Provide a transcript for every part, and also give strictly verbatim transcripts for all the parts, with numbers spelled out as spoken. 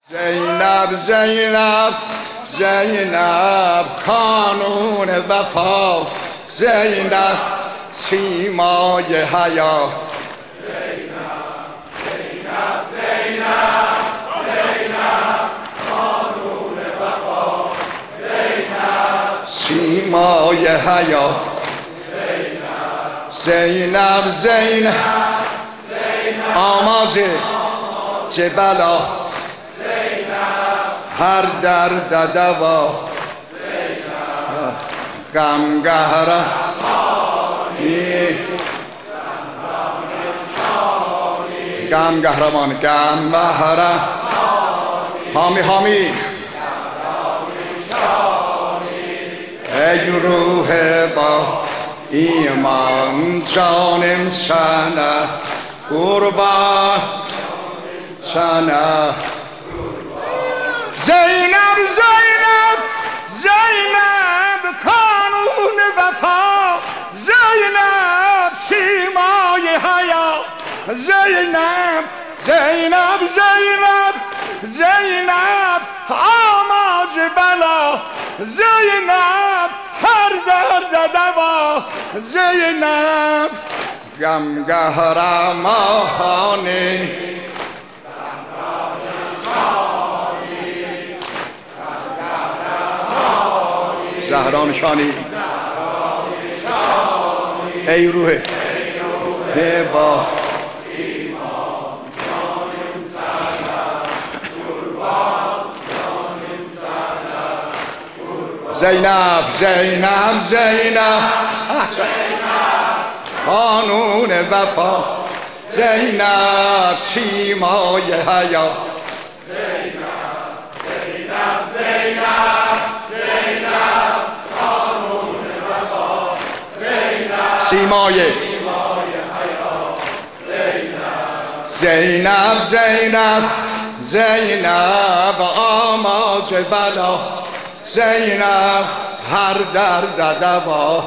زینب زینب زینب خانون وفا، زینب سیمای حیا. زینب زینب زینب زینب خانون وفا، زینب سیمای حیا. زینب زینب آماز جبلا، هر درد دوا. غم قهرمانی غم قهرمان غم قهرمان حامی حامی ای روح با ایمان جانم سنه قربان سنه. زینب زینب زینب خانون وفا، زینب سیمای حیا. زینب زینب زینب زینب آماج بلا، زینب هر درد دوا. زینب غم قهرمانی زهرا نشانی ای روح با زینب زینب زینب خانون وفا، زینب سیمای حیا. سیمای زینب زینب زینب آماج بلا، زینب هر درد دوا.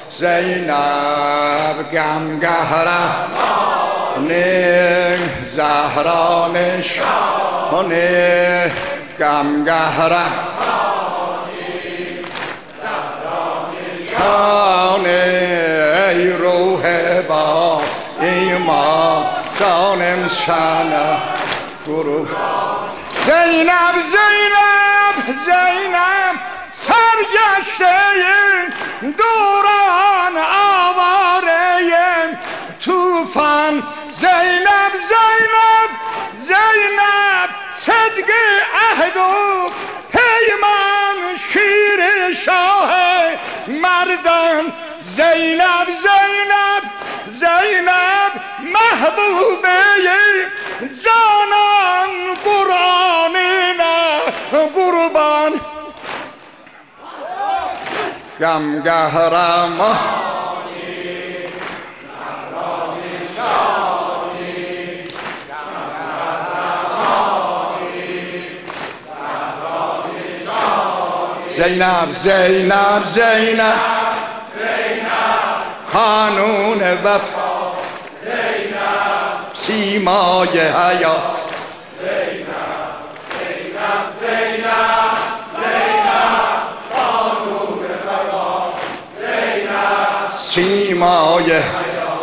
زینب غم قهرمانی زهرا نشانی غم قهرمانی ای روح با ایمان جانم شنه گروه. زینب زینب زینب سرگشته دوران آواره توفان. زینب زینب زینب صدق عهد و پیمان شیر شاه مردان. زینب زینب زینب محبوبه جانان قرآنی نه قربان. غم قهرمانی زینب زینب زینب خانون وفا، زینب سیمای حیا. زینب زینب زینب زینب خانون وفا، زینب سیمای حیا.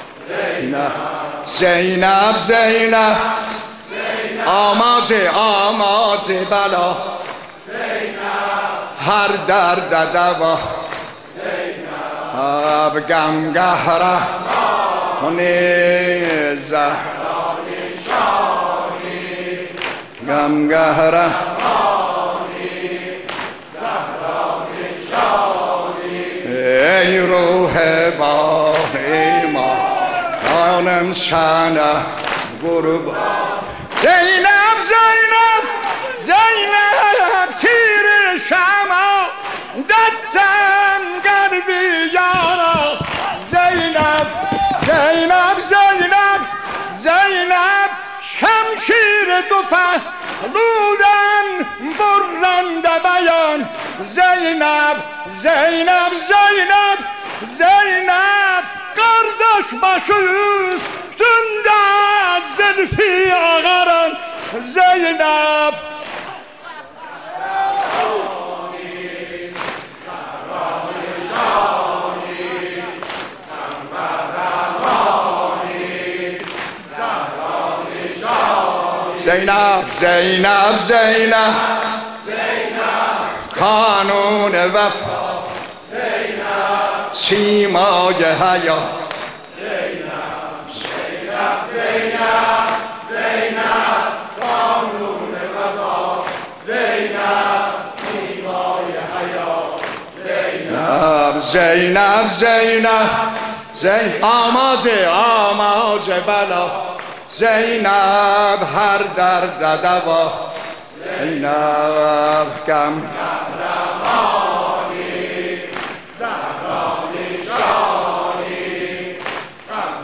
زینب زینب آماج آماج بلا، هر درد دوا. آب غم قهرمانی زهرا نشانی غم قهرمانی زهرا نشانی ای روح با ایمان جانم شنه قربان. زینب زینب زینب تیر شما دتن قلبی یارا. زینب زینب زینب زینب شمشیر دو پهلودن برنده بیان. زینب زینب زینب زینب قردش باشوز تنده زلفی آغران. زینب Zeynep, Zeynep, Zeynep, kanun vefa, simای حیا. زینب زینب زینب آماج آماج بلا زینب هر درد دوا زینب کم قهرمانی زهرای شانی کم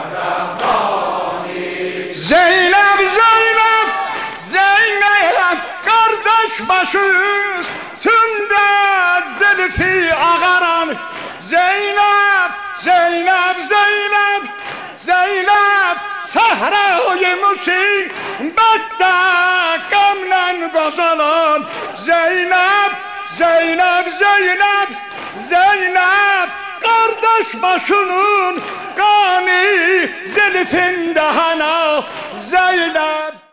قهرمانی زینب زینب زینب kardeş başız tündet zülfü ağaran Zeynep Zeynep Zeynep Zeynep sahrayı musibette gamlen gozalan Zeynep Zeynep Zeynep Zeynep kardeş başının kanı zülfünde hana Zeynep